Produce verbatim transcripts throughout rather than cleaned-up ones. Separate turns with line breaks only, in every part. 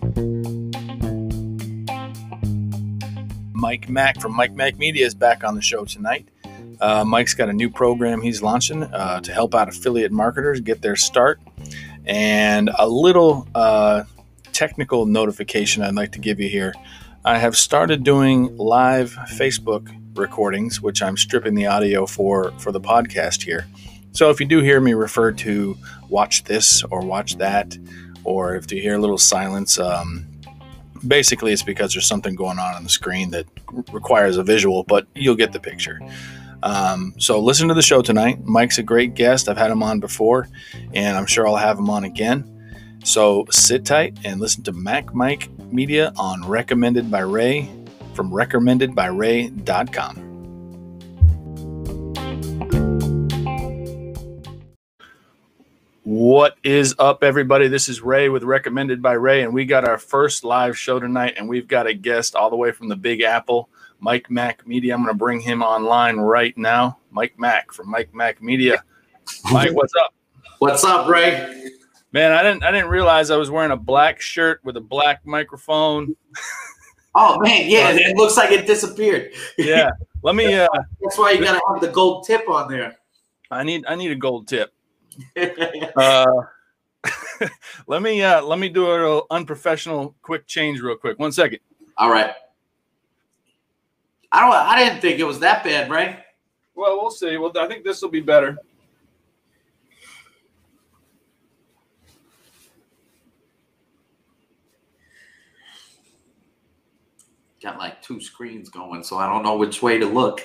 Mike Mack from Mike Mack Media is back on the show tonight. Uh, Mike's got a new program he's launching uh, to help out affiliate marketers get their start. And a little uh, technical notification I'd like to give you here. I have started doing live Facebook recordings, which I'm stripping the audio for for the podcast here. So if you do hear me refer to watch this or watch that, or if you hear a little silence, um, basically it's because there's something going on on the screen that requires a visual, but you'll get the picture. Um, so listen to the show tonight. Mike's a great guest. I've had him on before, and I'm sure I'll have him on again. So sit tight and listen to Mac Mike Media on Recommended by Ray from recommended by ray dot com. What is up, everybody? This is Ray with Recommended by Ray, and we got our first live show tonight, and we've got a guest all the way from the Big Apple, Mike Mack Media. I'm going to bring him online right now. Mike Mack from Mike Mack Media. Mike, what's up?
What's up, Ray?
Man, I didn't I didn't realize I was wearing a black shirt with a black microphone.
Oh man, yeah, it looks like it disappeared.
Yeah, let me. Uh,
That's why you gotta have the gold tip on there.
I need I need a gold tip. uh, let me uh, let me do a little unprofessional quick change real quick. One second.
All right. I don't. I didn't think it was that bad, right?
Well, we'll see. Well, I think this will be better.
Got like two screens going, so I don't know which way to look.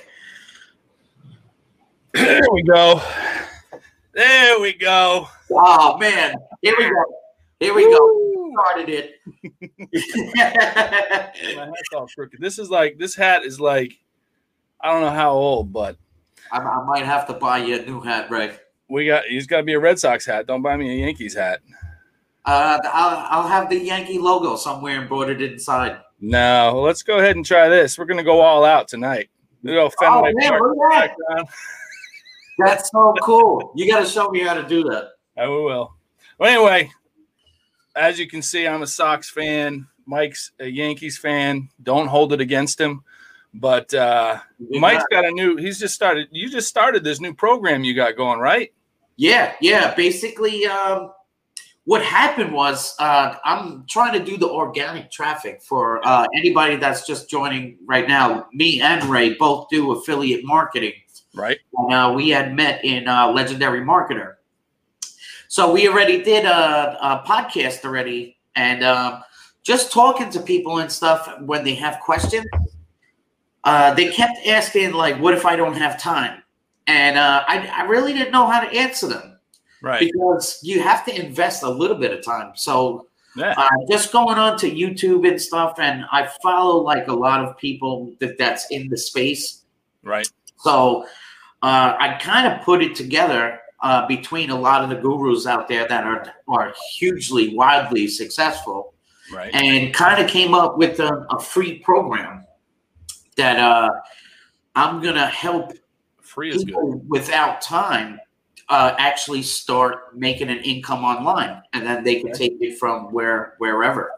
There we go. There we go.
Oh man, here we go. Here we Woo. go. Started it.
My hat's all crooked. This is like this hat is like I don't know how old, but
I, I might have to buy you a new hat, Ray.
We got. He's got to be a Red Sox hat. Don't buy me a Yankees hat.
Uh, I'll I'll have the Yankee logo somewhere embroidered inside.
No, let's go ahead and try this. We're gonna go all out tonight. Oh,
man, look at that. That's so cool. You got to show me how to do that.
I will. Well, anyway, as you can see, I'm a Sox fan. Mike's a Yankees fan. Don't hold it against him. But uh, Mike's got a new – he's just started – you just started this new program you got going, right?
Yeah, yeah. Basically, um, what happened was uh, I'm trying to do the organic traffic for uh, anybody that's just joining right now. Me and Ray both do affiliate marketing.
Right.
And, uh, we had met in uh, Legendary Marketer. So we already did a, a podcast already, and um, just talking to people and stuff when they have questions, uh, they kept asking, like, what if I don't have time? And uh, I, I really didn't know how to answer them.
Right.
Because you have to invest a little bit of time. So
yeah.
uh, just going on to YouTube and stuff, and I follow, like, a lot of people that that's in the space.
Right.
So uh, I kind of put it together uh, between a lot of the gurus out there that are are hugely, wildly successful,
right?
And kind of came up with a, a free program that uh, I'm gonna help
free is
people
good.
without time uh, actually start making an income online, and then they can
okay.
take it from where wherever.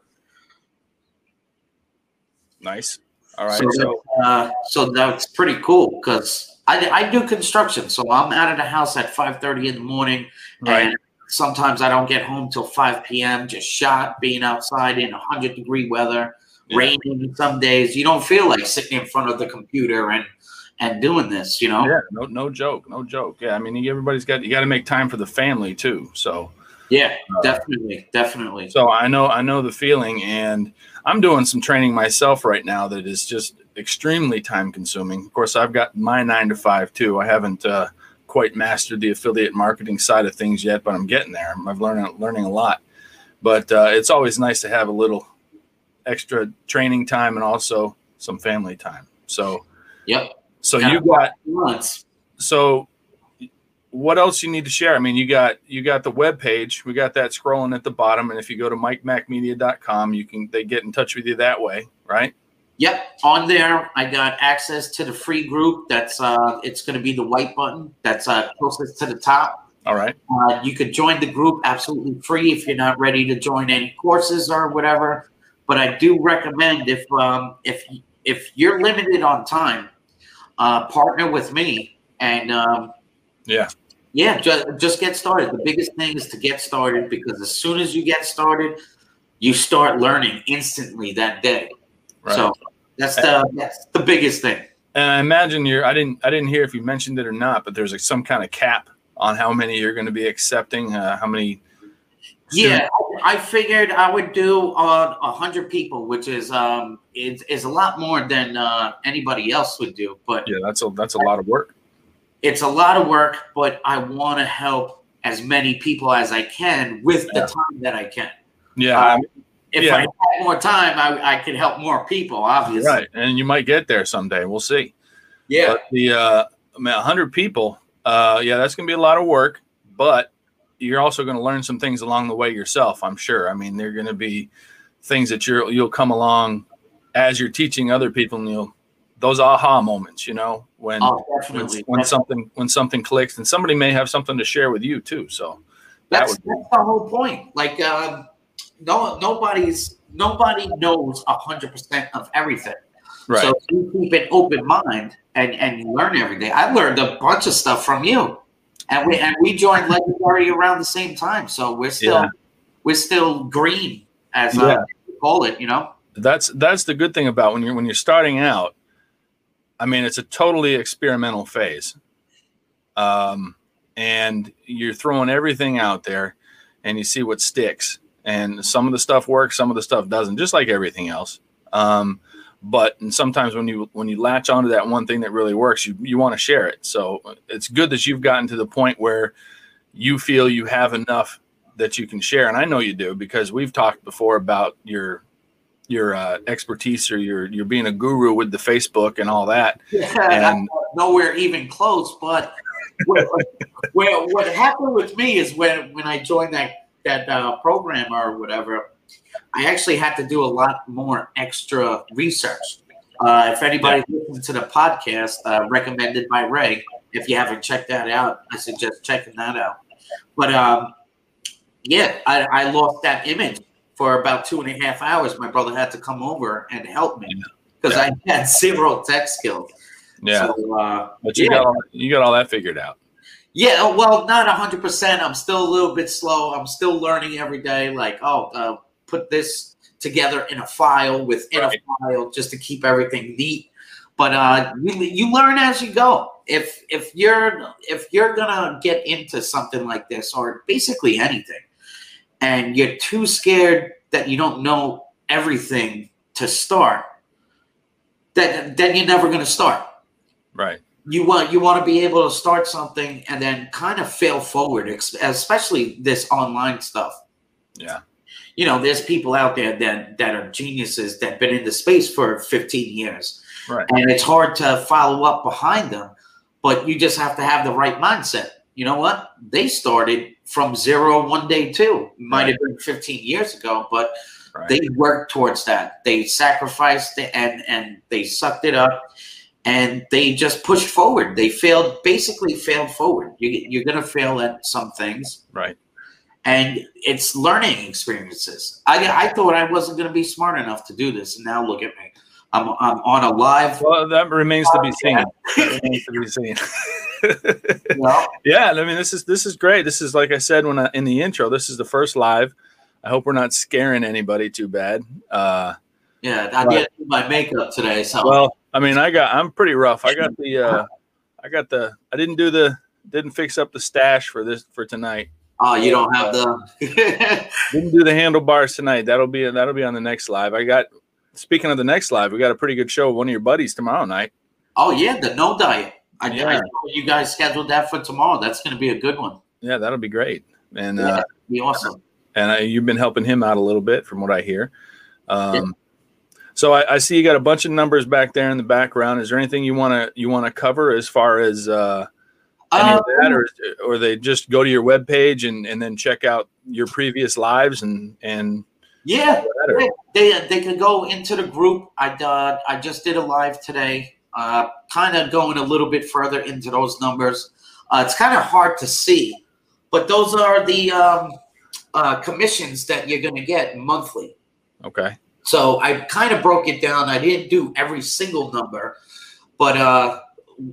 Nice. All right.
So,
So,
uh, so that's pretty cool because I, I do construction. So I'm out of the house at five thirty in the morning.
right.
And sometimes I don't get home till five p.m. Just shot being outside in one hundred degree weather,
yeah.
raining some days. You don't feel like sitting in front of the computer and and doing this, you know?
Yeah, no, no joke. No joke. Yeah, I mean, everybody's got, you got to make time for the family too. So,
yeah,
uh,
definitely. Definitely.
So I know, I know the feeling, and I'm doing some training myself right now that is just extremely time consuming. Of course, I've got my nine to five too. I haven't uh, quite mastered the affiliate marketing side of things yet, but I'm getting there. I've learned learning a lot, but uh, it's always nice to have a little extra training time and also some family time. So,
yep.
So
got
you got
months.
So what else you need to share? I mean, you got you got the web page. We got that scrolling at the bottom, and if you go to mike mack media dot com, you can they get in touch with you that way, right?
Yep. On there, I got access to the free group. That's uh, it's going to be the white button. That's uh, closest to the top.
All right.
Uh, you could join the group absolutely free if you're not ready to join any courses or whatever. But I do recommend if um, if if you're limited on time, uh, partner with me and um,
yeah,
yeah, just just get started. The biggest thing is to get started, because as soon as you get started, you start learning instantly that day.
right.
So that's the that's the biggest thing.
And I imagine you're. I didn't. I didn't hear if you mentioned it or not, but there's like some kind of cap on how many you're going to be accepting. Uh, how many?
Yeah, I figured I would do on a hundred people, which is um is, is a lot more than uh, anybody else would do. But
yeah, that's a that's a lot of work.
It's a lot of work, but I want to help as many people as I can with the
Yeah.
time that I can.
Yeah.
Uh,
I mean,
if
yeah.
I had more time, I, I could help more people, obviously.
right, and you might get there someday. We'll see.
Yeah.
But the uh, I mean, a hundred people. Uh, yeah, that's going to be a lot of work, but you're also going to learn some things along the way yourself, I'm sure. I mean, there are going to be things that you're, you'll come along as you're teaching other people, and you'll, those aha moments, you know, when,
Oh,
when,
definitely.
when
That's,
something, when something clicks, and somebody may have something to share with you too. So that
that's,
would be,
that's the whole point. Like, um, no, nobody's, nobody knows a hundred percent of everything.
right.
So if you keep an open mind and, and you learn every day. I learned a bunch of stuff from you. And we and we joined Legendary around the same time, so we're still
Yeah.
we're still green, as
Yeah.
uh, we call it, you know.
That's, that's the good thing about when you're, when you're starting out. I mean, it's a totally experimental phase. Um, and you're throwing everything out there and you see what sticks, and some of the stuff works, some of the stuff doesn't, just like everything else. Um, but and sometimes when you, when you latch onto that one thing that really works, you, you want to share it. So it's good that you've gotten to the point where you feel you have enough that you can share. And I know you do, because we've talked before about your, your uh, expertise, or your, you're being a guru with the Facebook and all that.
Yeah,
And
nowhere even close. But what, what, what happened with me is when, when I joined that that uh, program or whatever, I actually had to do a lot more extra research. Uh, if anybody
Yeah.
listens to the podcast, uh, recommended by Ray, if you haven't checked that out, I suggest checking that out. But um, yeah, I, I lost that image for about two and a half hours. My brother had to come over and help me because
Yeah.
I had zero tech skills.
yeah,
So, uh,
but you
yeah.
got all, you got all that figured out.
Yeah, well, not one hundred percent. I'm still a little bit slow. I'm still learning every day. Like, oh, uh, put this together in a file within
Right.
a file just to keep everything neat. But uh, you, you learn as you go. If if you're if you're gonna get into something like this, or basically anything, and you're too scared that you don't know everything to start, then then you're never gonna start.
Right.
You want you want to be able to start something and then kind of fail forward, ex- especially this online stuff.
Yeah.
You know, there's people out there that that are geniuses that have been in the space for fifteen years,
Right.
and it's hard to follow up behind them. But you just have to have the right mindset. You know what? They started from zero one day too. Might have been fifteen years ago, but
Right.
they worked towards that. They sacrificed it and and they sucked it up. And they just pushed forward. They failed, basically failed forward. You, you're going to fail at some things.
Right.
And it's learning experiences. I, I thought I wasn't going to be smart enough to do this. And now look at me. I'm, I'm on a live.
Well, that remains to be seen. That remains to be seen.
Well,
Yeah, I mean, this is this is great. This is, like I said when I, in the intro, this is the first live. I hope we're not scaring anybody too bad. Uh,
yeah, I
Right.
did do my makeup today. So
well, I mean, I got I'm pretty rough. I got the uh, I got the I didn't do the didn't fix up the stash for this for tonight.
oh, you don't have the.
Didn't do the handlebars tonight. That'll be that'll be on the next live. I got speaking of the next live, we got a pretty good show with one of your buddies tomorrow night.
Oh, yeah, the no diet. I,
Yeah.
I know you guys scheduled that for tomorrow. That's going to be a good one.
Yeah, that'll be great. And
Yeah,
uh,
be awesome.
and I, you've been helping him out a little bit from what I hear. Um, So I, I see you got a bunch of numbers back there in the background. Is there anything you want to you want to cover as far as uh, any
Um,
of that, or or they just go to your webpage and, and then check out your previous lives and and
Yeah,
better?
they they can go into the group. I uh, I just did a live today, uh, kind of going a little bit further into those numbers. Uh, it's kind of hard to see, but those are the um, uh, commissions that you're going to get monthly.
Okay.
So I kind of broke it down. I didn't do every single number, but uh,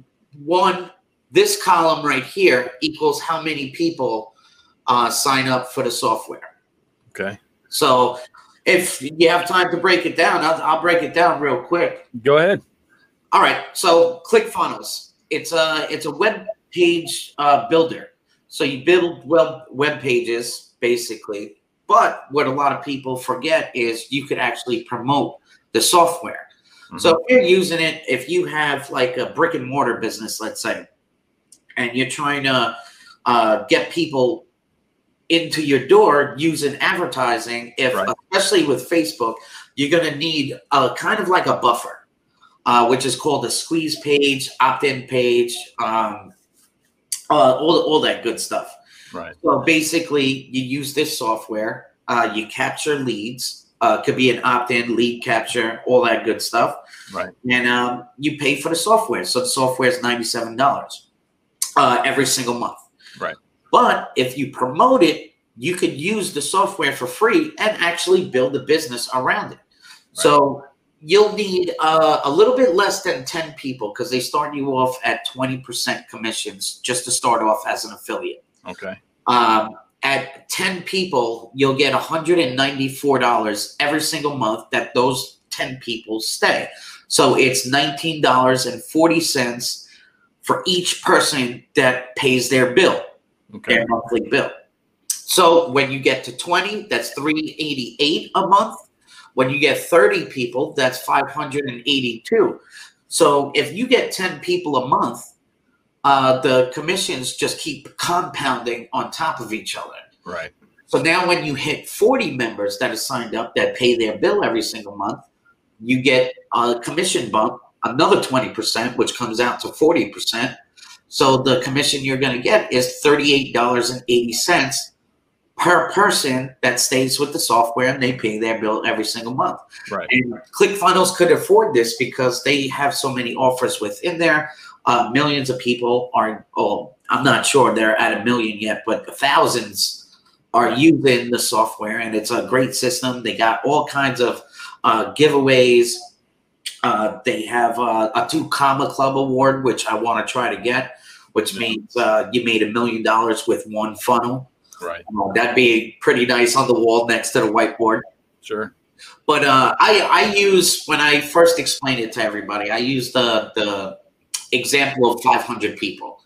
one, this column right here equals how many people uh, sign up for the software.
Okay.
So if you have time to break it down, I'll, I'll break it down real quick.
Go ahead.
All right. So ClickFunnels, it's a it's a web page uh, builder. So you build web web pages basically. But what a lot of people forget is you could actually promote the software. Mm-hmm. So if you're using it, if you have like a brick and mortar business, let's say, and you're trying to uh, get people into your door using advertising, if right. especially with Facebook, you're going to need a kind of like a buffer, uh, which is called a squeeze page, opt-in page, um, uh, all, all that good stuff.
Right.
So basically, you use this software, uh, you capture leads, uh, could be an opt-in, lead capture, all that good stuff.
Right.
And um, you pay for the software. So the software is ninety-seven dollars uh, every single month.
Right.
But if you promote it, you could use the software for free and actually build a business around it. Right. So you'll need uh, a little bit less than ten people because they start you off at twenty percent commissions just to start off as an affiliate.
Okay.
Um, at ten people, you'll get one hundred ninety-four dollars every single month that those ten people stay. So it's nineteen dollars and forty cents for each person that pays their bill,
okay.
their monthly bill. So when you get to twenty, that's three hundred eighty-eight dollars a month. When you get thirty people, that's five hundred eighty-two dollars. So if you get ten people a month, Uh, the commissions just keep compounding on top of each other.
Right.
So now when you hit forty members that are signed up that pay their bill every single month, you get a commission bump, another twenty percent, which comes out to forty percent. So the commission you're going to get is thirty-eight dollars and eighty cents per person that stays with the software and they pay their bill every single month.
Right.
And ClickFunnels could afford this because they have so many offers within there. Uh, millions of people are, oh, I'm not sure they're at a million yet, but thousands are using the software, and it's a great system. They got all kinds of uh, giveaways. Uh, they have uh, a two comma club award, which I want to try to get, which yeah. means uh, you made a million dollars with one funnel.
Right.
Uh, that'd be pretty nice on the wall next to the whiteboard.
Sure.
But uh, I, I use, when I first explained it to everybody, I use the the example of five hundred people.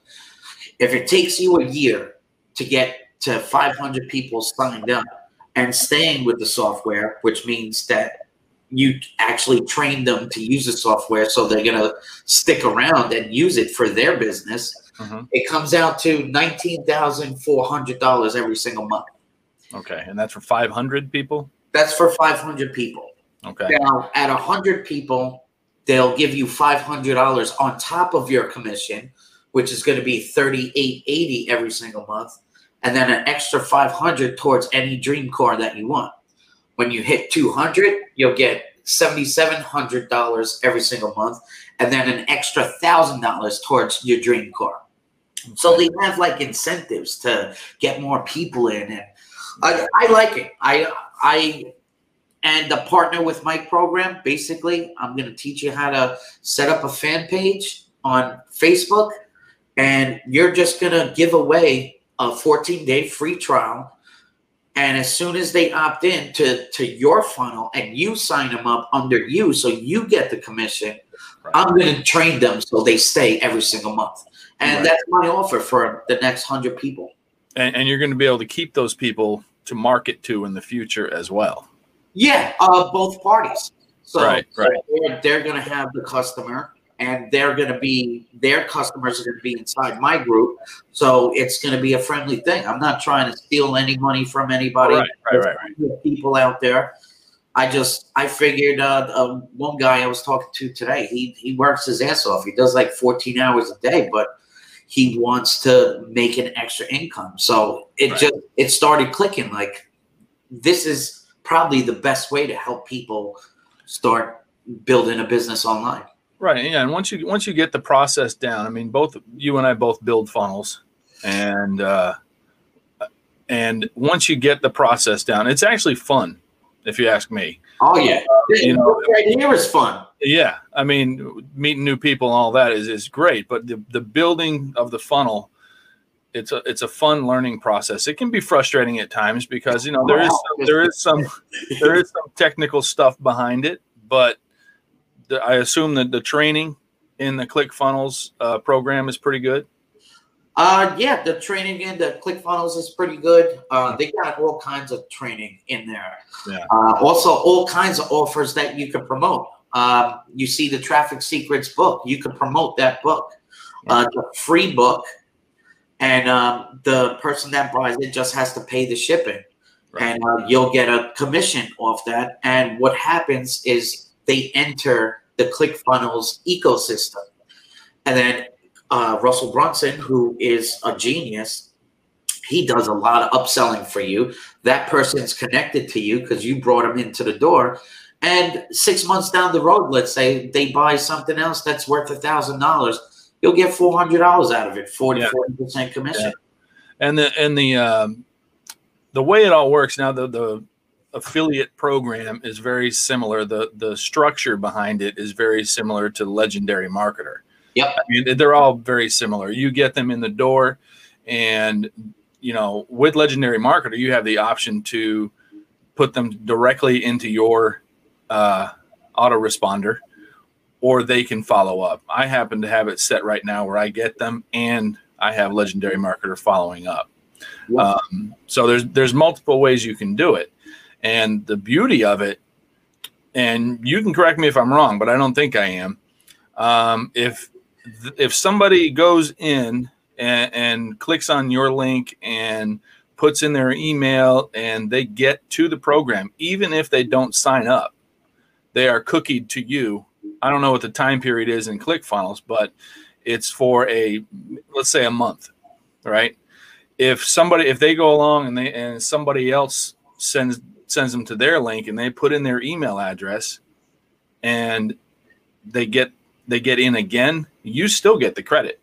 If it takes you a year to get to five hundred people signed up and staying with the software, which means that you actually train them to use the software so they're going to stick around and use it for their business, mm-hmm. it comes out to nineteen thousand four hundred dollars every single month.
Okay. And that's for five hundred people?
That's for five hundred people.
Okay.
Now, at one hundred people, they'll give you five hundred dollars on top of your commission, which is going to be thirty-eight eighty every single month, and then an extra five hundred towards any dream car that you want. When you hit two hundred, you'll get seventy-seven hundred dollars every single month, and then an extra one thousand dollars towards your dream car. Okay. So they have like incentives to get more people in, and I, I like it. I I. And the Partner with Mike program, basically, I'm going to teach you how to set up a fan page on Facebook, and you're just going to give away a fourteen-day free trial. And as soon as they opt in to, to your funnel and you sign them up under you so you get the commission, right. I'm going to train them so they stay every single month. And right. that's my offer for the next one hundred people.
And, and you're going to be able to keep those people to market to in the future as well.
Yeah, uh, both parties. So,
right, right.
so they're, they're going to have the customer, and they're going to be their customers are going to be inside my group. So it's going to be a friendly thing. I'm not trying to steal any money from anybody.
Right, right, right, right.
People out there. I just I figured uh, uh, one guy I was talking to today. He he works his ass off. He does like fourteen hours a day, but he wants to make an extra income. So it right. just it started clicking. Like this is probably the best way to help people start building a business online.
Right. Yeah. And once you, once you get the process down, I mean, both you and I both build funnels, and, uh, and once you get the process down, it's actually fun. if you ask me.
Oh yeah,
uh, you know,
right here is fun.
Yeah, I mean, meeting new people and all that is is great, but the the building of the funnel, it's a it's a fun learning process. It can be frustrating at times because you know there is some, there is some there is some technical stuff behind it, but the, I assume that the training in the ClickFunnels uh, program is pretty good.
Uh, yeah, the training in the ClickFunnels is pretty good. Uh, they got all kinds of training in there.
Yeah.
Uh, also, all kinds of offers that you can promote. Um, you see the Traffic Secrets book. You can promote that book. Uh, it's a free book, and um, the person that buys it just has to pay the shipping, right. and uh, you'll get a commission off that. And what happens is they enter the ClickFunnels ecosystem, and then Uh, Russell Brunson, who is a genius, he does a lot of upselling for you. That person's connected to you because you brought him into the door. And six months down the road, let's say they buy something else that's worth a thousand dollars, you'll get four hundred dollars out of it, forty, forty percent commission.
Yeah. And the and the um, the way it all works now, the the affiliate program is very similar. The the structure behind it is very similar to Legendary Marketer.
Yep.
I mean, they're all very similar. You get them in the door, and you know, with Legendary Marketer, you have the option to put them directly into your uh, autoresponder, or they can follow up. I happen to have it set right now where I get them, and I have Legendary Marketer following up. Yep. Um, so there's there's multiple ways you can do it, and the beauty of it, and you can correct me if I'm wrong, but I don't think I am. Um, if If somebody goes in and, and clicks on your link and puts in their email and they get to the program, even if they don't sign up, they are cookied to you. I don't know what the time period is in ClickFunnels, but it's for a, let's say a month, right? If somebody, if they go along and they, and somebody else sends, sends them to their link and they put in their email address and they get, they get in again, you still get the credit.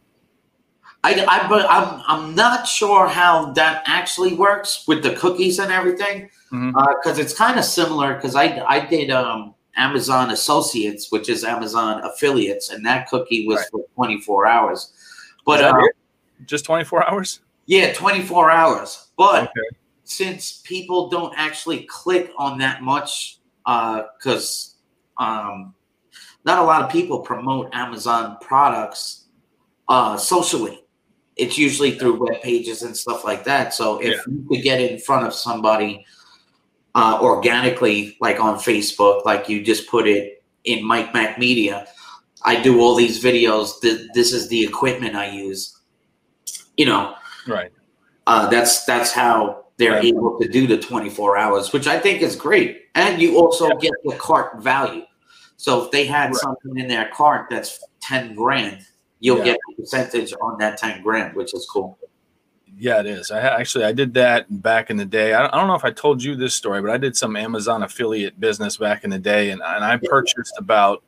I, I but I'm I'm not sure how that actually works with the cookies and everything, because mm-hmm. uh, it's kind of similar. Because I I did um, Amazon Associates, which is Amazon affiliates, and that cookie was right. for twenty-four hours. But uh,
just twenty-four hours?
Yeah, twenty-four hours. But
okay.
since people don't actually click on that much, because uh, um. not a lot of people promote Amazon products uh, socially. It's usually through web pages and stuff like that. So if yeah. you could get in front of somebody uh, organically, like on Facebook, like you just put it in Mike Mac Media, I do all these videos. Th- this is the equipment I use. You know,
right?
Uh, that's that's how they're right. able to do the twenty-four hours, which I think is great. And you also yeah. get the cart value. So if they had right. something in their cart that's ten grand, you'll yeah. get a percentage on that ten grand, which is cool.
Yeah, it is. I actually, I did that back in the day. I don't know if I told you this story, but I did some Amazon affiliate business back in the day. And, and I purchased about,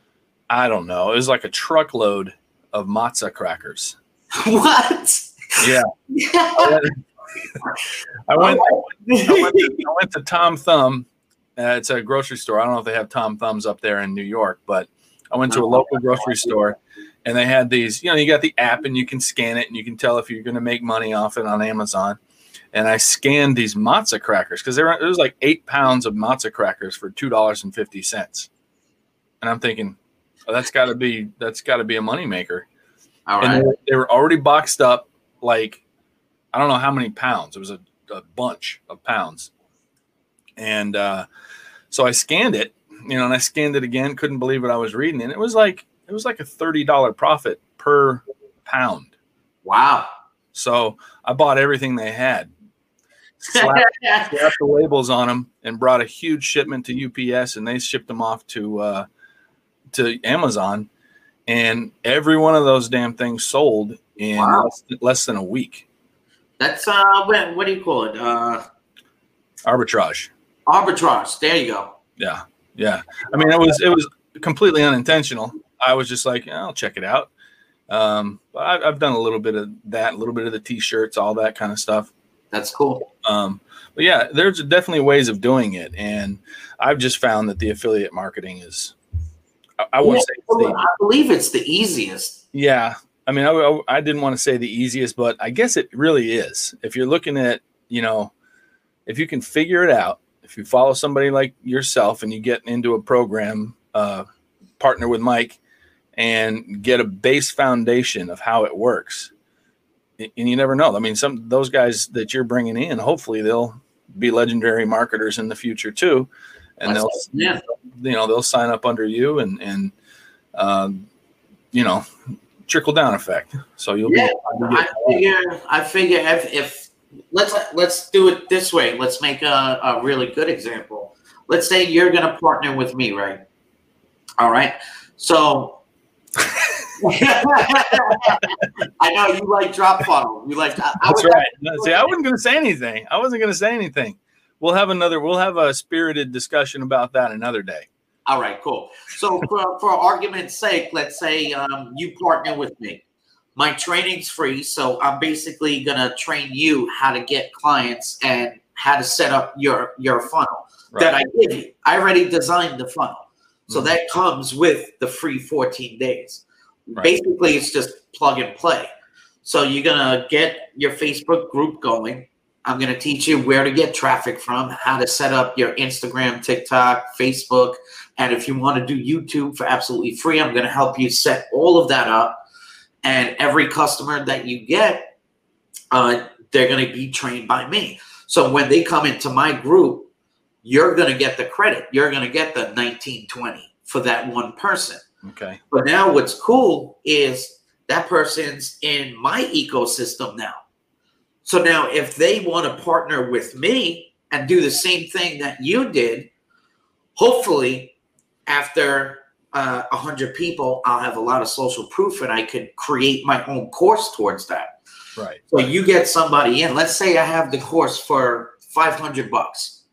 I don't know, it was like a truckload of matzo crackers.
What?
Yeah. I went, I went, I went, to, I went to Tom Thumb. Uh, it's a grocery store. I don't know if they have Tom Thumbs up there in New York, but I went to a local grocery store and they had these, you know, you got the app and you can scan it and you can tell if you're going to make money off it on Amazon. And I scanned these matzo crackers because there it was like eight pounds of matzo crackers for two dollars and fifty cents. And I'm thinking, oh, that's got to be that's got to be a moneymaker.
All right.
And they were, they were already boxed up, like I don't know how many pounds. It was a, a bunch of pounds. And uh, so I scanned it, you know, and I scanned it again. Couldn't believe what I was reading, and it was like it was like a thirty dollar profit per pound.
Wow!
So I bought everything they had, slapped, slapped the labels on them, and brought a huge shipment to U P S, and they shipped them off to uh, to Amazon, and every one of those damn things sold in wow. less, less than a week.
That's uh, what, what do you call it? Uh,
arbitrage.
Arbitrage. There you go.
Yeah, yeah. I mean, it was it was completely unintentional. I was just like, yeah, I'll check it out. Um, but I, I've done a little bit of that, a little bit of the t-shirts, all that kind of stuff.
That's cool.
Um, But yeah, there's definitely ways of doing it, and I've just found that the affiliate marketing is. I, I won't
Yeah,
say. It's the,
I believe it's the easiest.
Yeah, I mean, I, I didn't want to say the easiest, but I guess it really is. If you're looking at, you know, if you can figure it out, if you follow somebody like yourself and you get into a program, uh, partner with Mike, and get a base foundation of how it works, and you never know. I mean, some those guys that you're bringing in, hopefully they'll be legendary marketers in the future too, and
That's
they'll,
yeah.
you know, they'll sign up under you, and and um, you know, trickle down effect. So you'll
yeah,
be.
I figure. I figure if, if let's let's do it this way. Let's make a, a really good example. Let's say you're going to partner with me, right? All right. So I know you like drop funnel. You like. I,
That's
I
right. No, see, I wasn't going to say anything. I wasn't going to say anything. We'll have another. We'll have a spirited discussion about that another day.
All right, cool. So for, for argument's sake, let's say um, you partner with me. My training's free, so I'm basically gonna train you how to get clients and how to set up your your funnel
Right.
that I give you. I already designed the funnel, so
Mm-hmm.
that comes with the free fourteen days.
Right.
Basically, it's just plug and play. So you're gonna get your Facebook group going. I'm gonna teach you where to get traffic from, how to set up your Instagram, TikTok, Facebook. And if you want to do YouTube for absolutely free, I'm going to help you set all of that up. And every customer that you get, uh, they're going to be trained by me. So when they come into my group, you're going to get the credit. You're going to get the nineteen twenty for that one person.
Okay.
But now what's cool is that person's in my ecosystem now. So now if they want to partner with me and do the same thing that you did, hopefully after uh, one hundred people, I'll have a lot of social proof and I could create my own course towards that.
Right.
So you get somebody in. Let's say I have the course for five hundred bucks.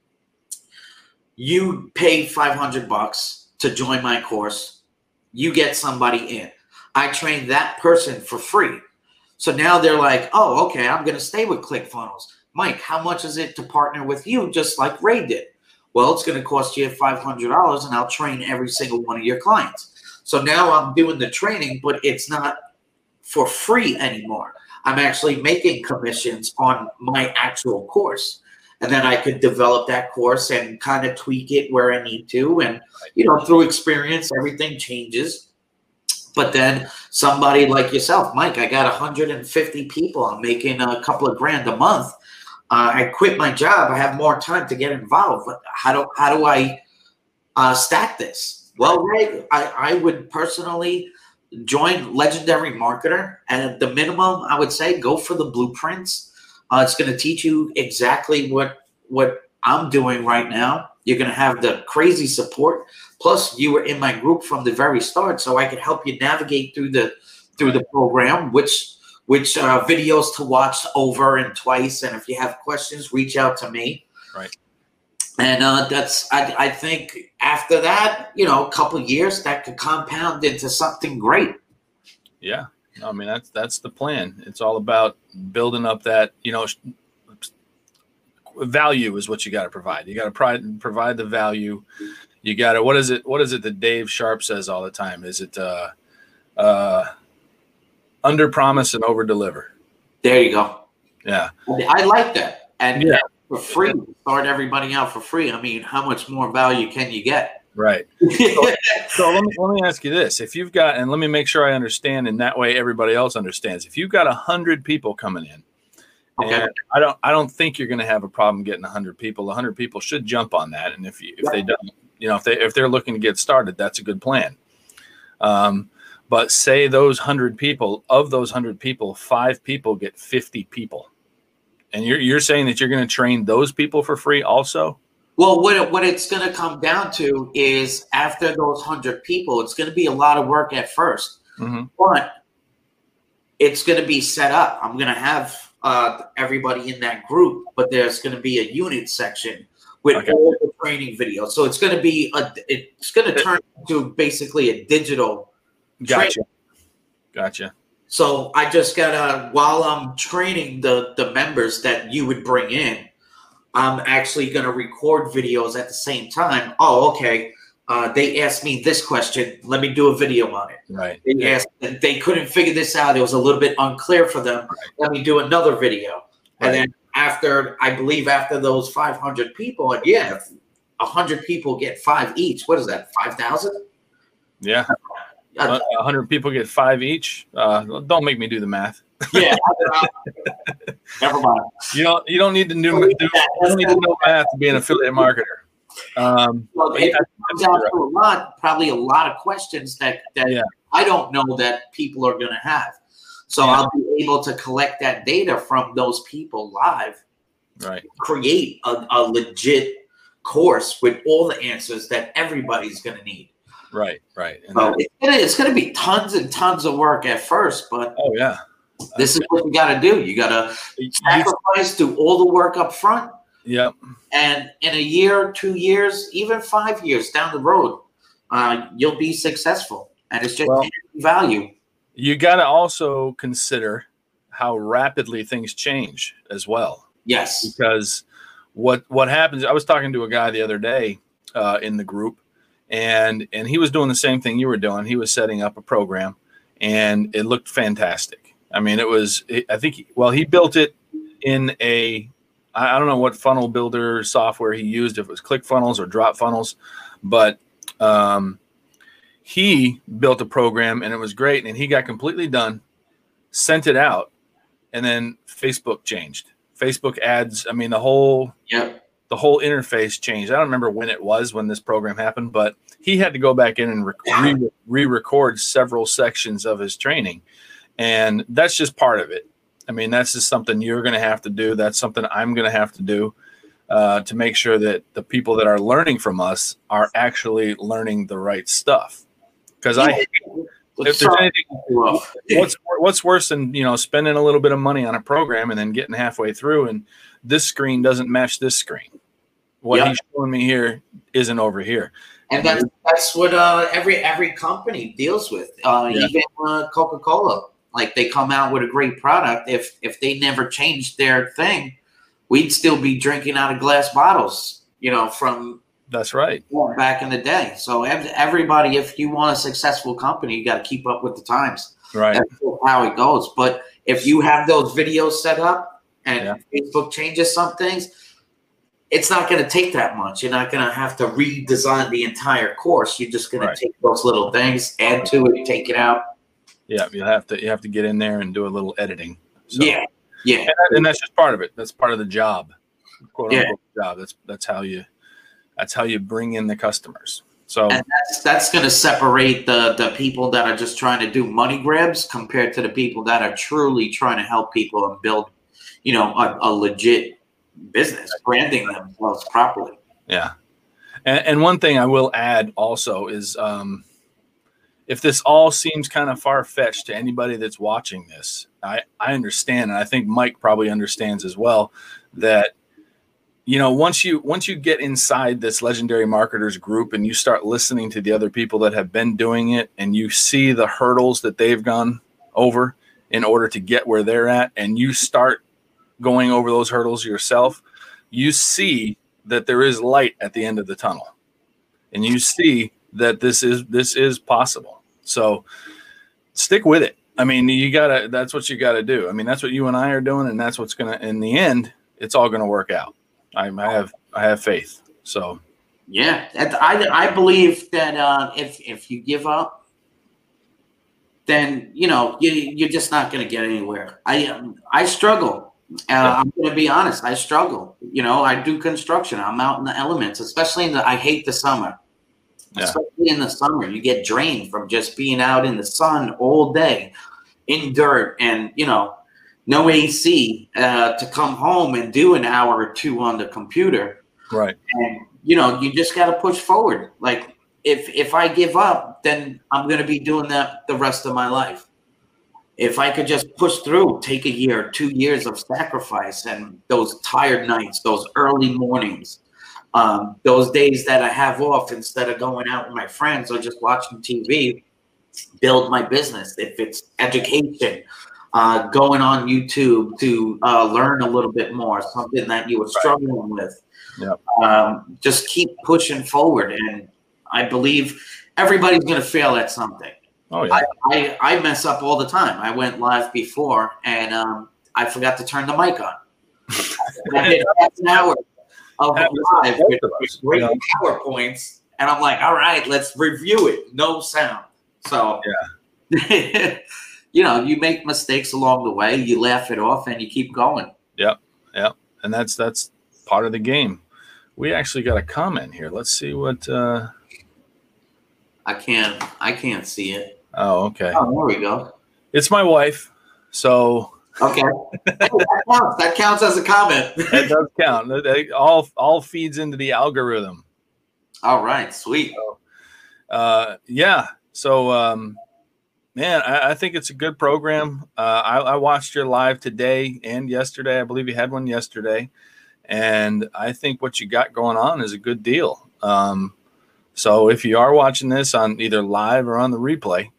You pay five hundred bucks to join my course. You get somebody in. I train that person for free. So now they're like, oh, okay, I'm going to stay with ClickFunnels. Mike, how much is it to partner with you just like Ray did? Well, it's going to cost you five hundred dollars and I'll train every single one of your clients. So now I'm doing the training, but it's not for free anymore. I'm actually making commissions on my actual course. And then I could develop that course and kind of tweak it where I need to. And, you know, through experience, everything changes. But then somebody like yourself, Mike, I got one hundred fifty people. I'm making a couple of grand a month. Uh, I quit my job. I have more time to get involved. How do how do I uh, stack this? Well, Ray, I, I would personally join Legendary Marketer. And at the minimum, I would say go for the blueprints. Uh, it's going to teach you exactly what what I'm doing right now. You're going to have the crazy support. Plus, you were in my group from the very start, so I could help you navigate through the through the program, which which uh, videos to watch over and twice. And if you have questions, reach out to me.
Right.
And uh, that's, I, I think after that, you know, a couple of years, that could compound into something great.
Yeah. I mean, that's, that's the plan. It's all about building up that, you know, value is what you got to provide. You got to provide, provide the value. You got to, what is it? What is it that Dave Sharp says all the time? Is it, uh, uh, under promise and over deliver?
There you go.
Yeah.
I like that. And
yeah.
for free, start everybody out for free. I mean, how much more value can you get?
Right. So, so let me let me ask you this: if you've got, and let me make sure I understand, and that way everybody else understands. If you've got a hundred people coming in,
okay.
and I don't, I don't think you're going to have a problem getting a hundred people. A hundred people should jump on that, and if you, if yeah. they don't, you know, if they if they're looking to get started, that's a good plan. Um, but say those hundred people, of those hundred people, five people get fifty people, and you're you're saying that you're going to train those people for free also.
Well, what it, what it's going to come down to is after those hundred people, it's going to be a lot of work at first,
mm-hmm.
but it's going to be set up. I'm going to have uh, everybody in that group, but there's going to be a unit section with okay. all the training videos. So it's going to be a, it's going to turn into basically a digital.
Gotcha.
Training.
Gotcha.
So I just gotta, while I'm training the the members that you would bring in, I'm actually going to record videos at the same time. Oh, okay. Uh, they asked me this question. Let me do a video on it.
Right.
They
Yeah.
asked, they couldn't figure this out. It was a little bit unclear for them.
Right.
Let me do another video. And
Right.
then after, I believe after those five hundred people, and yeah, if one hundred people get five each, what is that, five thousand?
Yeah. A hundred people get five each. Uh, don't make me do the math.
Yeah. Never mind.
You don't. You don't need to do. do you don't need to know math to be an affiliate marketer. Um,
well, it comes out to a lot, probably a lot of questions that that
yeah.
I don't know that people are going to have. So yeah. I'll be able to collect that data from those people live.
Right.
Create a, a legit course with all the answers that everybody's going to need.
Right, right. And
so it's gonna, it's gonna be tons and tons of work at first, but
oh yeah,
this is what you got to do. You got to sacrifice, do all the work up front.
Yep.
And in a year, two years, even five years down the road, uh, you'll be successful, and it's just well, value.
You got to also consider how rapidly things change as well.
Yes.
Because what what happens? I was talking to a guy the other day uh, in the group. And and he was doing the same thing you were doing. He was setting up a program, and it looked fantastic. I mean, it was. It, I think. Well, he built it in a. I don't know what funnel builder software he used. If it was ClickFunnels or DropFunnels, but um, he built a program, and it was great. And he got completely done, sent it out, and then Facebook changed. Facebook ads. I mean, the whole.
Yep.
The whole interface changed. I don't remember when it was when this program happened, but he had to go back in and re- re-record several sections of his training. And that's just part of it. I mean, that's just something you're going to have to do. That's something I'm going to have to do uh, to make sure that the people that are learning from us are actually learning the right stuff. Because I, if there's anything, what's what's worse than, you know, spending a little bit of money on a program and then getting halfway through and this screen doesn't match this screen. What yep. he's showing me here isn't over here.
And that's that's what uh, every every company deals with. Uh, yeah. Even uh, Coca-Cola, like they come out with a great product. If if they never changed their thing, we'd still be drinking out of glass bottles. You know, from
that's right
back in the day. So everybody, if you want a successful company, you got to keep up with the times.
Right.
That's how it goes. But if you have those videos set up and yeah. Facebook changes some things, it's not going to take that much. You're not going to have to redesign the entire course. You're just going right. to take those little things, add to it, take it out.
Yeah, you have to you have to get in there and do a little editing. So,
yeah, yeah,
and, and that's just part of it. That's part of the job. Quote
yeah.
unquote job. That's that's how you that's how you bring in the customers. So
and that's that's going to separate the the people that are just trying to do money grabs compared to the people that are truly trying to help people and build, you know, a, a legit business, branding themselves properly.
Yeah. And, and one thing I will add also is um, if this all seems kind of far-fetched to anybody that's watching this, I, I understand, and I think Mike probably understands as well, that, you know, once you once you get inside this Legendary Marketers group and you start listening to the other people that have been doing it and you see the hurdles that they've gone over in order to get where they're at, and you start going over those hurdles yourself, you see that there is light at the end of the tunnel, and you see that this is this is possible. So stick with it. I mean, you gotta. That's what you gotta do. I mean, that's what you and I are doing, and that's what's gonna. In the end, it's all gonna work out. I, I have I have faith. So
yeah, I I believe that uh, if if you give up, then you know you you're just not gonna get anywhere. I um, I struggle. Uh, I'm going to be honest. I struggle. You know, I do construction. I'm out in the elements, especially in the, I hate the summer, yeah. especially in the summer. You get drained from just being out in the sun all day in dirt and, you know, no A C uh, to come home and do an hour or two on the computer.
Right.
And, you know, you just got to push forward. Like if, if I give up, then I'm going to be doing that the rest of my life. If I could just push through, take a year, two years of sacrifice and those tired nights, those early mornings, um, those days that I have off instead of going out with my friends or just watching T V, build my business. If it's education, uh, going on YouTube to uh, learn a little bit more, something that you were struggling with.
Yep.
Um, just keep pushing forward. And I believe everybody's going to fail at something.
Oh, yeah.
I, I, I mess up all the time. I went live before, and um, I forgot to turn the mic on. I did half an hour of live with, with great yeah. PowerPoints, and I'm like, all right, let's review it. No sound. So,
yeah.
you know, you make mistakes along the way, you laugh it off, and you keep going.
Yep, yep. And that's that's part of the game. We actually got a comment here. Let's see what. Uh...
I can't. I can't see it.
Oh, okay.
Oh, there we go.
It's my wife. So.
Okay. that, counts. that counts as a comment.
That does count. It all all feeds into the algorithm.
All right. Sweet.
So, uh, yeah. So, um, man, I, I think it's a good program. Uh, I, I watched your live today and yesterday. I believe you had one yesterday. And I think what you got going on is a good deal. Um, so if you are watching this on either live or on the replay,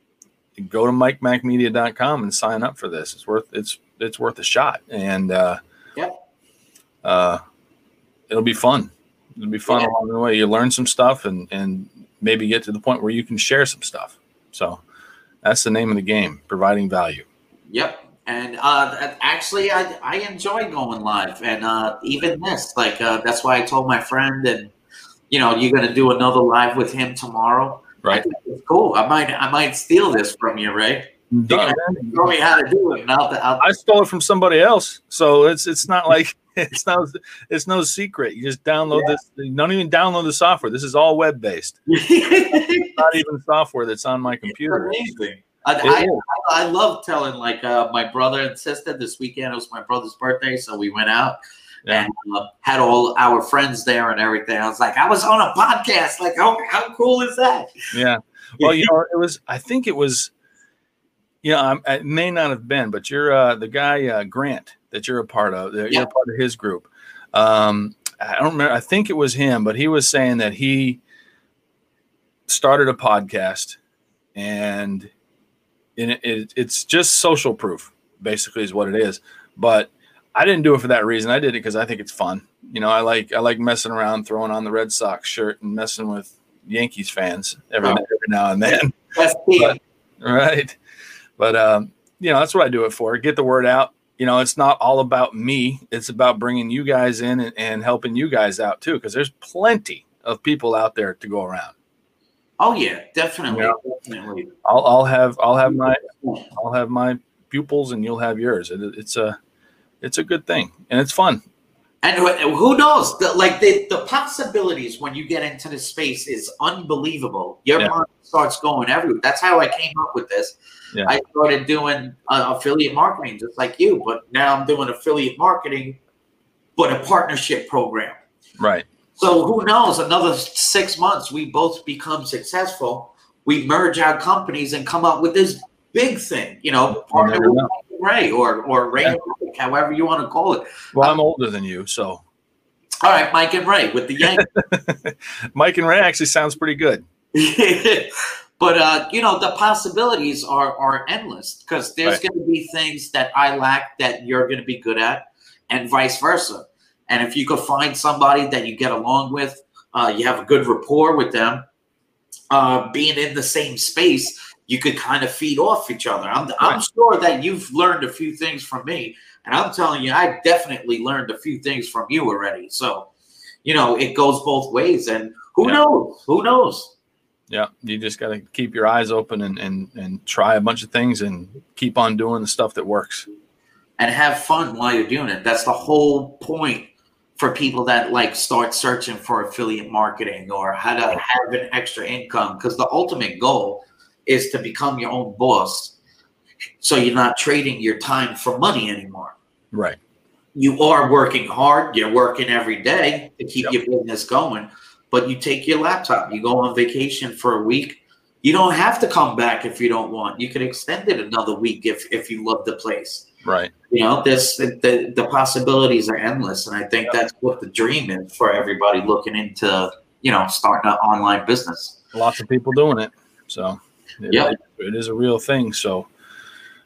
go to mike mac media dot com and sign up for this. It's worth it's it's worth a shot. And uh,
yep.
uh, it'll be fun. It'll be fun yeah. along the way. You learn some stuff and and maybe get to the point where you can share some stuff. So that's the name of the game, providing value.
Yep. And uh, actually, I I enjoy going live, and uh, even this, like uh, that's why I told my friend, and you know, you're gonna do another live with him tomorrow.
Right.
I think it's cool. I might I might steal this from you, Ray. You can show me how to do it. And I'll, I'll,
I stole it from somebody else, so it's it's not like it's no it's no secret. You just download yeah. this. You don't even download the software. This is all web based. Not even software that's on my computer.
It's amazing. I, I, I love telling like uh, my brother and sister. This weekend it was my brother's birthday, so we went out yeah. and uh, had all our friends there and everything. I was like, I was on a podcast. Like, how how cool is that?
Yeah. Well, you know, it was. I think it was. You know, I'm, it may not have been, but you're uh, the guy uh, Grant that you're a part of. You're yeah. a part of his group. Um, I don't remember. I think it was him, but he was saying that he started a podcast and. And it, it, it's just social proof, basically, is what it is. But I didn't do it for that reason. I did it because I think it's fun. You know, I like I like messing around, throwing on the Red Sox shirt and messing with Yankees fans every, oh. every now and then.
That's
but, right. But, um, you know, that's what I do it for. Get the word out. You know, it's not all about me. It's about bringing you guys in and, and helping you guys out, too, because there's plenty of people out there to go around.
Oh yeah, definitely,
yeah.
definitely.
I'll, I'll have, I'll have my, I'll have my pupils, and you'll have yours. It, it's a, it's a good thing, and it's fun.
And who knows? The, like the the possibilities when you get into this space is unbelievable. Your yeah. mind starts going everywhere. That's how I came up with this.
Yeah.
I started doing uh, affiliate marketing just like you, but now I'm doing affiliate marketing, but a partnership program.
Right.
So who knows? Another six months, we both become successful. We merge our companies and come up with this big thing, you know, partner with Ray or or Ray, yeah. Mike, however you want to call it.
Well, I'm um, older than you, so.
All right, Mike and Ray with the Yankees.
Mike and Ray actually sounds pretty good.
But uh, you know, the possibilities are are endless because there's right. going to be things that I lack that you're going to be good at, and vice versa. And if you could find somebody that you get along with, uh, you have a good rapport with them, uh, being in the same space, you could kind of feed off each other. I'm, right. I'm sure that you've learned a few things from me, and I'm telling you, I definitely learned a few things from you already. So, you know, it goes both ways, and who yeah. knows? Who knows?
Yeah, you just got to keep your eyes open and, and, and try a bunch of things and keep on doing the stuff that works.
And have fun while you're doing it. That's the whole point. For people that like start searching for affiliate marketing or how to have an extra income, because the ultimate goal is to become your own boss. So you're not trading your time for money anymore.
Right.
You are working hard. You're working every day to keep yep. your business going, but you take your laptop, you go on vacation for a week. You don't have to come back if you don't want. You could extend it another week if, if you love the place.
Right.
You know, this the, the possibilities are endless. And I think yeah. that's what the dream is for everybody looking into, you know, starting an online business.
Lots of people doing it. So
yeah,
it, it is a real thing. So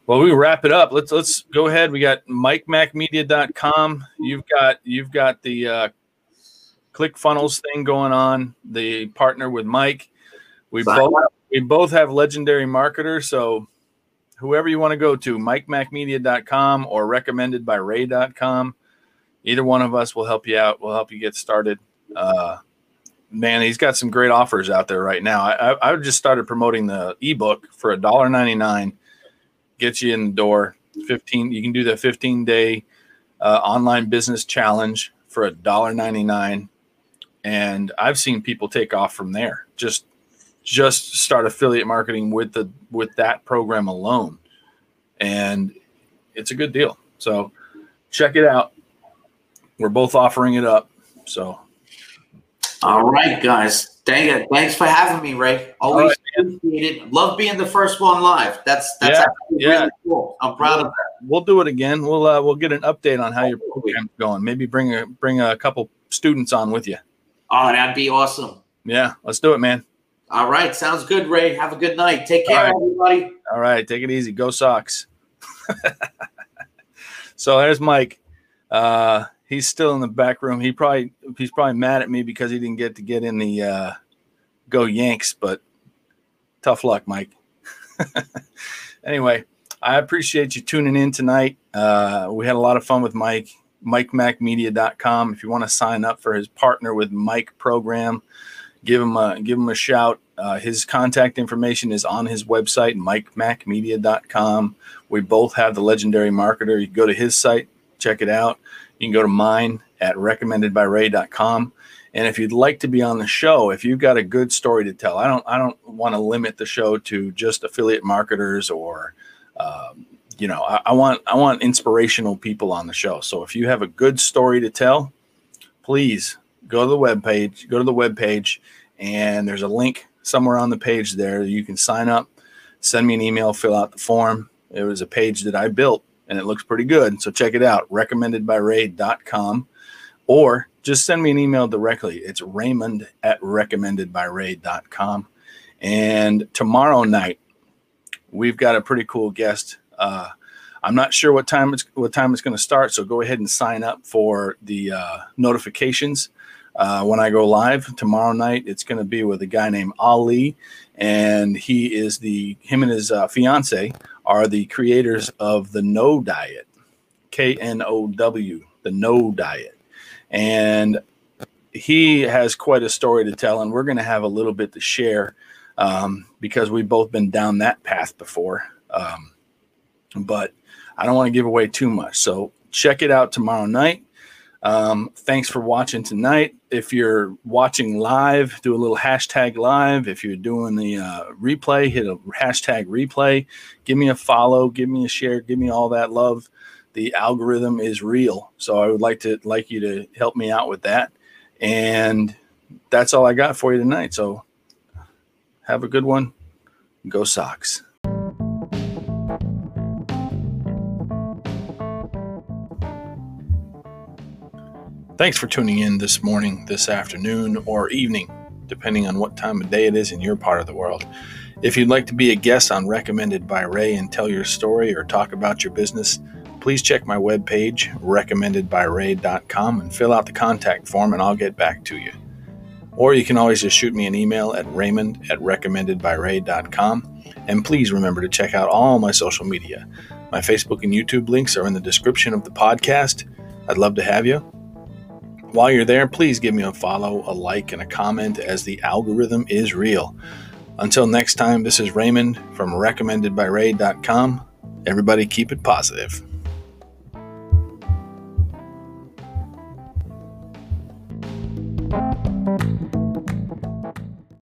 Well, we wrap it up. Let's let's go ahead. We got mike mac media dot com. You've got you've got the uh, ClickFunnels thing going on. The partner with Mike. We Sign both up. we both have Legendary Marketer. So whoever you want to go to, mike mac media dot com or recommended by ray dot com. Either one of us will help you out. We'll help you get started. Uh, man, he's got some great offers out there right now. I, I, I just started promoting the ebook for a dollar ninety-nine. Gets you in the door. fifteen. You can do the fifteen day uh, online business challenge for a dollar ninety-nine, and I've seen people take off from there. Just, just start affiliate marketing with the with that program alone, and it's a good deal. So check it out. We're both offering it up. So,
all right, guys. Dang it. Thanks for having me, Ray. Always right, appreciate it. Love being the first one live. That's that's
yeah,
actually
yeah.
really cool. I'm proud
we'll,
of that.
We'll do it again. We'll uh, we'll get an update on how your program's going. Maybe bring a bring a couple students on with you.
Oh, that'd be awesome.
Yeah, let's do it, man.
All right. Sounds good, Ray. Have a good night. Take care,
All right.
everybody.
All right. Take it easy. Go Sox. So there's Mike. Uh, he's still in the back room. He probably he's probably mad at me because he didn't get to get in the uh, Go Yanks, but tough luck, Mike. Anyway, I appreciate you tuning in tonight. Uh, we had a lot of fun with Mike. mike mac media dot com. If you want to sign up for his Partner with Mike program, give him a give him a shout. Uh, his contact information is on his website, mike mac media dot com. We both have the Legendary Marketer. You can go to his site, check it out. You can go to mine at recommended by ray dot com. And if you'd like to be on the show, if you've got a good story to tell, I don't I don't want to limit the show to just affiliate marketers or, um, you know, I, I want I want inspirational people on the show. So if you have a good story to tell, please go to the webpage, go to the webpage, and there's a link somewhere on the page there. You can sign up, send me an email, fill out the form. It was a page that I built, and it looks pretty good. So check it out, recommended by ray dot com, or just send me an email directly. It's Raymond at recommended by ray dot com. And tomorrow night, we've got a pretty cool guest. Uh, I'm not sure what time it's what time it's going to start, so go ahead and sign up for the uh, notifications uh, when I go live tomorrow night. It's going to be with a guy named Ali, and he is the him and his uh, fiance are the creators of the Know Diet, K N O W, the Know Diet. And he has quite a story to tell, and we're going to have a little bit to share um, because we've both been down that path before. Um, but I don't want to give away too much. So check it out tomorrow night. Um, thanks for watching tonight. If you're watching live, do a little hashtag live. If you're doing the uh, replay, hit a hashtag replay. Give me a follow, give me a share, give me all that love. The algorithm is real. So I would like to like you to help me out with that. And that's all I got for you tonight. So have a good one. Go Sox. Thanks for tuning in this morning, this afternoon, or evening, depending on what time of day it is in your part of the world. If you'd like to be a guest on Recommended by Ray and tell your story or talk about your business, please check my webpage, recommended by ray dot com, and fill out the contact form, and I'll get back to you. Or you can always just shoot me an email at raymond at recommended by ray dot com. And please remember to check out all my social media. My Facebook and YouTube links are in the description of the podcast. I'd love to have you. While you're there, please give me a follow, a like, and a comment, as the algorithm is real. Until next time, this is Raymond from recommended by ray dot com. Everybody keep it positive.